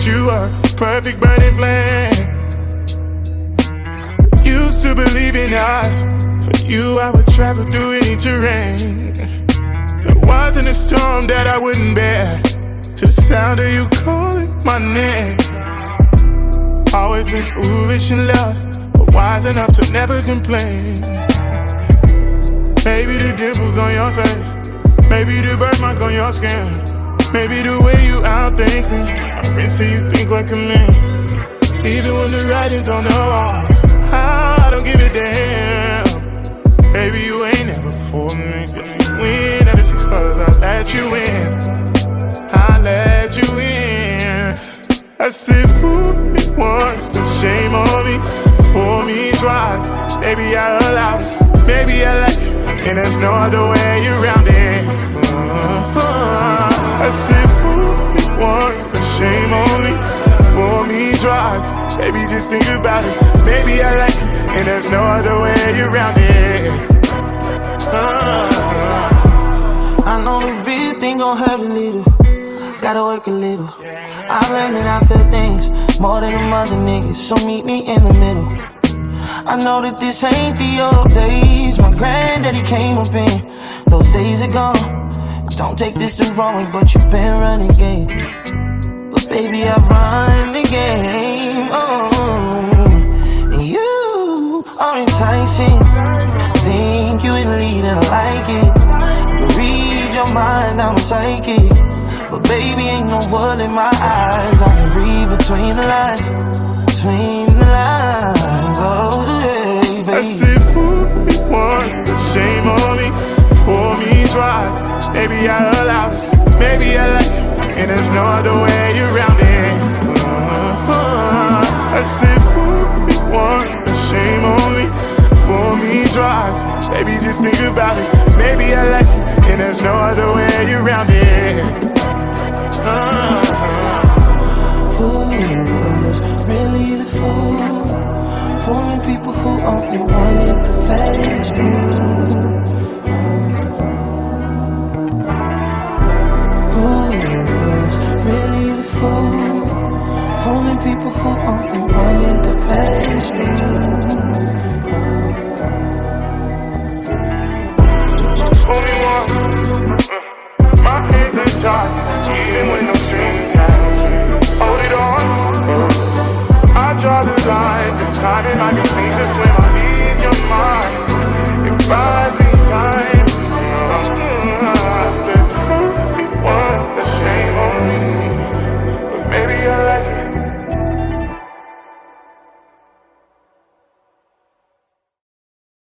you a perfect burning flame. Used to believe in us. For you I would travel through any terrain. There wasn't a storm that I wouldn't bear to the sound of you calling my name. Always been foolish in love, but wise enough to never complain. Maybe the dimples on your face, maybe the birthmark on your skin, maybe the way you outthink me. My friends say you think like a man, even when the writing's on the walls. I don't give a damn. Baby, you ain't never for me. If you win, that is because I let you in. I let you in. I said, fool me once, then shame on me. For me twice, baby, I allow it. Baby, I like it, and there's no other way around it. I said, fool me once, then shame on me. For me twice, baby, just think about it. Baby, I like it, and there's no other way around it. I know the real thing gon' hurt a little. Gotta work a little. I've learned that I feel things more than them other niggas, so meet me in the middle. I know that this ain't the old days my granddaddy came up in. Those days are gone. Don't take this the wrong way, but you've been running game. But baby, I run the game. Oh, and you are enticing. Think you would lead and I like it. You read your mind, I'm psychic. But baby, ain't no wool in my eyes. I can read between the lines. Between the lines. Oh, yeah, baby. I said, fool me once, then shame on me. For me twice, baby, I allow it. Baby, I like it, and there's no other way around it. I said, fool me once, then shame on me. For me twice, baby, just think about it. Baby, I like it, and there's no other way around it. Who's really the fool? Fooling people who only wanted the best view. Who's really the fool? Fooling people who only